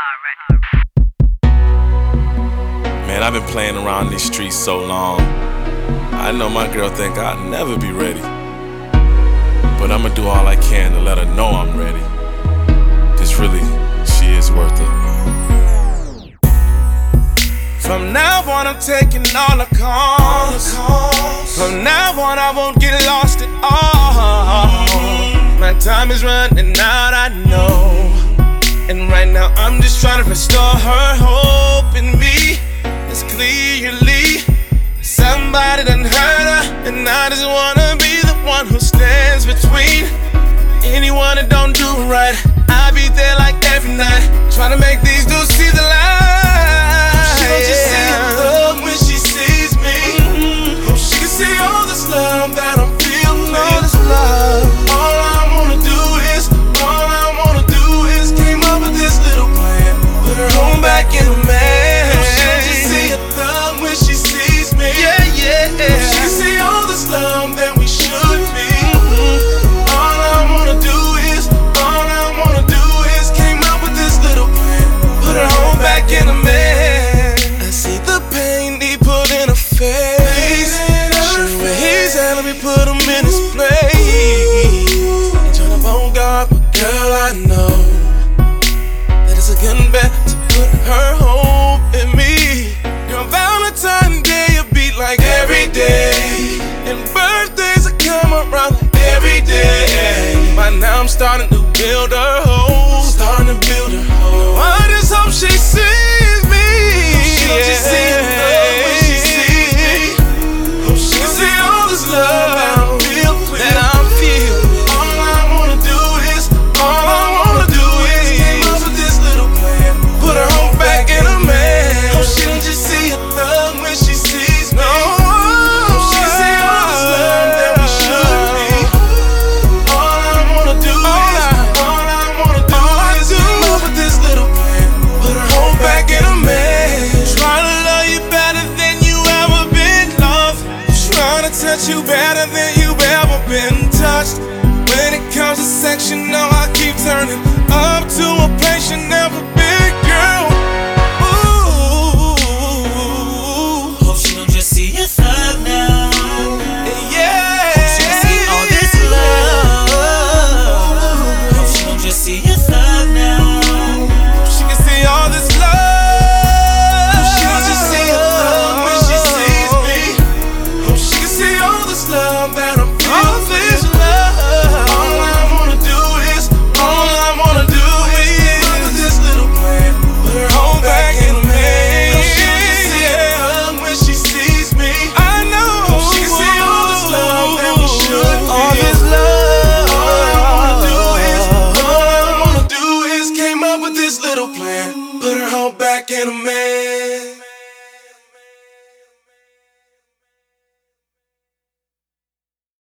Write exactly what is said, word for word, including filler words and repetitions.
Man, I've been playing around these streets so long. I know my girl think I'll never be ready, but I'ma do all I can to let her know I'm ready. Cause really, she is worth it. From now on, I'm taking all the calls. From now on, I won't get lost at all. My time is running out, I know. And right now, I'm just trying to restore her hope in me. It's clearly somebody done hurt her, and I just wanna be the one who stands between anyone that don't do right. I'll be there like every night, trying to make these dudes see the light. She gon' just see love when she sees me. Hope she can see all this love that I'm feeling. All this love. All I wanna do is, all I wanna do is came up with this little plan. Put her home back in the man. She'll just see a love when she sees me. Yeah, yeah. She can see all this love that we should be. All I wanna do is, all I wanna do is came up with this little plan. Put her home back in the man. I see the pain he put in her face. Show me where he's at, let me put him in his place. Ain't tryna on God, but girl, I know that it's a good and bad to put her hope in me. Girl, Valentine's Day, a beat like every day, and birthdays will come around like every day. By now I'm starting to build her hope, starting to build her hope. I just hope she sees me. Hope she just see love when she sees me. Hope she can see all this love that I feel, that I feel. All I wanna do is, all I wanna do is came up with this little plan. Put her home back in a man. Hope she don't just see a thug when she sees me. Hope she can see all this love that we should be. All I wanna do is, all I wanna do is come up with this little plan. Put her home back in a man. Trying to love you better than you ever been loved. Trying to touch you better than you ever been touched. When it comes to sex, you know I keep turning up to a place you never been, girl. Ooh, Hope she don't just see a thug now. yeah. Hope she can see all this love. Hope she don't just see a thug now. She can see all this love. She don't just see a love when she sees me. Hope she can see all this love that I'm feeling. All this love. All I wanna do is, all I wanna do is come up with this little plan. Put her home back in the man. Hope she don't just see a love when she sees me. I know. Hope she can see all this love that we should be. All this love. All I wanna do is, all I wanna do is came up with this little plan. Put her home back in a man.